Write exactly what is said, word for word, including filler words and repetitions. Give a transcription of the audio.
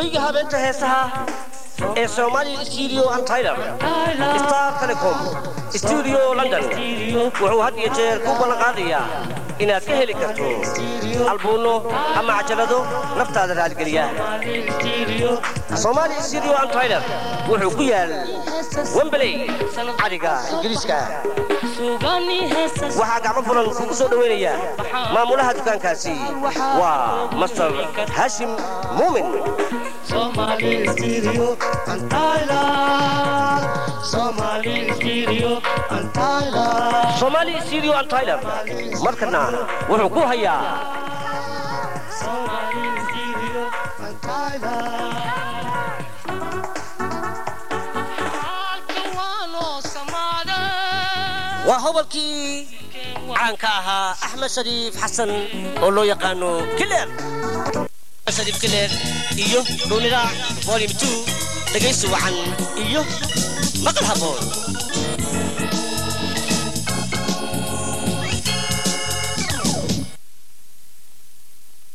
hoyga habeenta heesaha ee Somali Studio and Tyler Star Telecom Studio London wuxuu had iyo jeer ku ballan qaadayaa inaad ka heli karto albuuno ama cajalado naftaada raadgeliya Somali Studio and Tyler wuxuu ku yaal Wembley ariga Ingiriiska waxa gacmo furan ku soo dhaweynaya maamulaha dukaankaasi waa Master Hashim Muumin Somali Stereo and Tyler Somali Stereo and Tyler Somali Stereo and Tyler markana wuxuu ku hayaa Somali Stereo and Tyler waa hobalkii caanka ahaa Axmed Shariif Xasan oo loo yaqaano Killer Shariif Killer iyo Doonira Volume two dhageysi wacan iyo maqal haboon